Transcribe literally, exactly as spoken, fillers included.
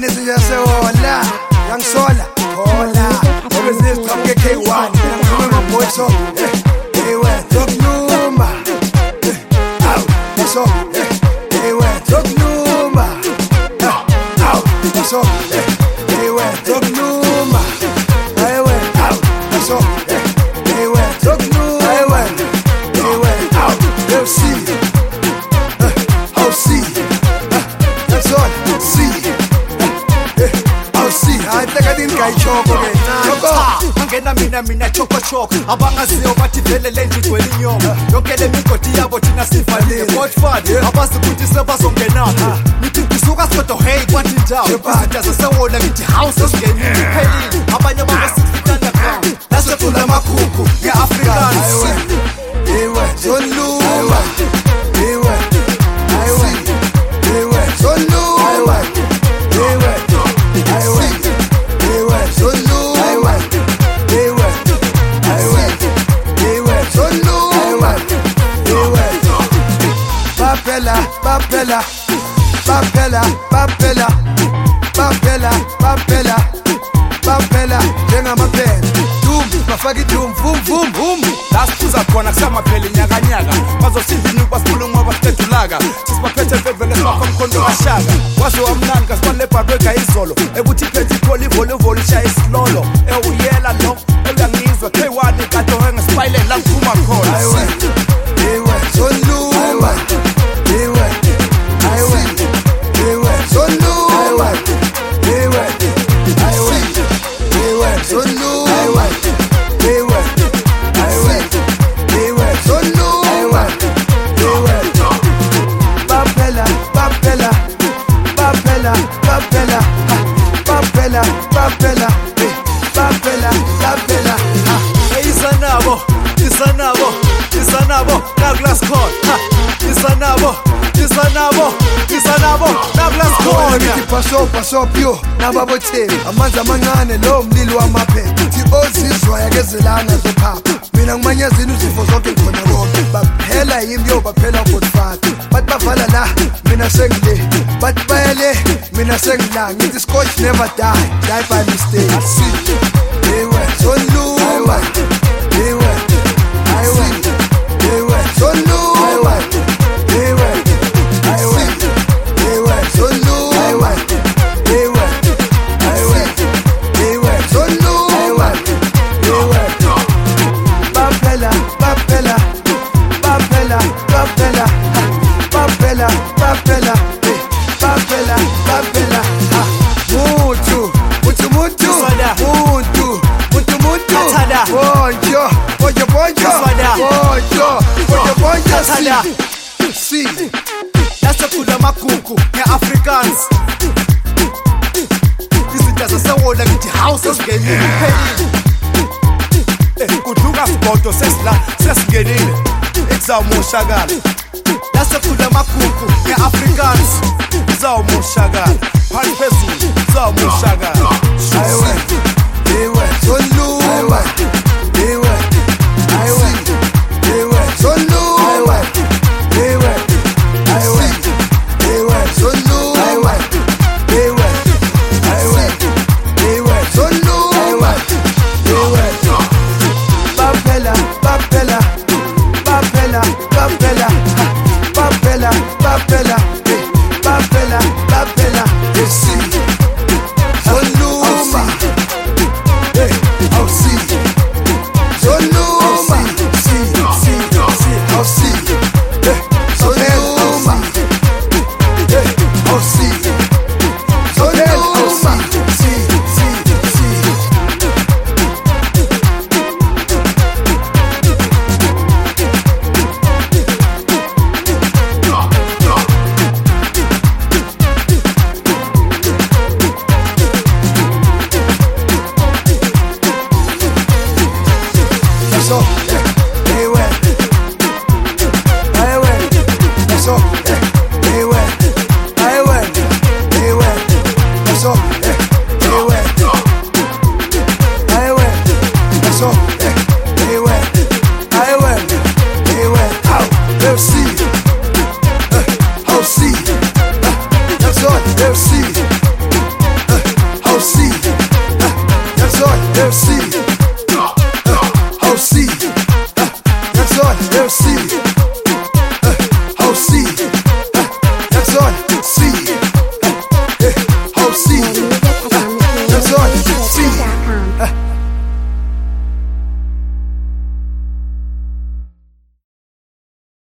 Mane siyasehola yangisola hola obesizithamke K one ngikume ngoboy so hey we zokuluma aw so hey we zokuluma aw so hey we zokuluma hey we aw so hey we zokuluma hey we hey we aw you see oh see that's all see I think I didn't get choco angena mina mina choco choco abangaziyo bathi vele lenje igcwele inyongo yonke le migodi yabo thina sivalile godfather abasikuthi sebazongenapha nithi kusuka sigodo hey kwathi indawo izinto zasewona ngithi house esingenile phelile abanye abasikuthanda ground lasethula amakhukhu ye-Africans ewe zonluma ewe ewe ewe zonluma ewe Papela, papela, papela, papela, papela, papela, njengamaphela dum bafaki dum vum vum vum lasiphuza khona kusamaphela inyaka nyaka bazosindini kwasikhuluma basitedulaka sisibaphethe vevele sibafaka umkhondo kashaka waze wamnani kasibale barrega izolo ebuthi phethe itholi volleyball ishaya isilolo ewuyela lo uyangizwa K one kade henga spile la ngiphuma khona ewe ewe zonluma ewe ewe ewe zonluma ewe ewe ewe zonluma ewe ewe ewe zonluma ewe papela papela papela papela papela papela papela papela isanabo isanabo isanabo na glass court isanabo isanabo isanabo na glass court paso paso pio nababotheli amanzi amancane lo mlilo wamaphepha uthi ozizwa yakezelana zophapha mina ngimanyazini uzifo zonke khona bonke baphela yimi yo baphela godfather bathi bavala la mina sengile bathi bayele mina sengila ngithi scotch never die die by mistake see ewe zonluma ewe ewe ewe zonluma ewe ewe ewe zonluma ewe ewe ewe zonluma ewe papela papela papela papela papela papela papela papela mutu mutu mutu mutu mutu mutu bonjo bonjo bonjo bonjo bonjo bonjo si si lasethula amakhukhu nge-Africans izinto zasewona ngithi house esingenile phelile kuduka sigodo sesila sesingenile ekuzawumoshakala lasethula amakhukhu nge-Africans izawumoshakala phansi phezulu izawumoshakala ewe ewe zonluma ewe ewe ewe zonluma ewe ewe ewe zonluma ewe ewe ewe zonluma ewe papela papela papela papela papela papela papela papela esi zonluma oh see zonluma see see see oh see zonluma oh see zonluma see see see L C, O C, that's on L C, O C, that's on C, O C, that's on C.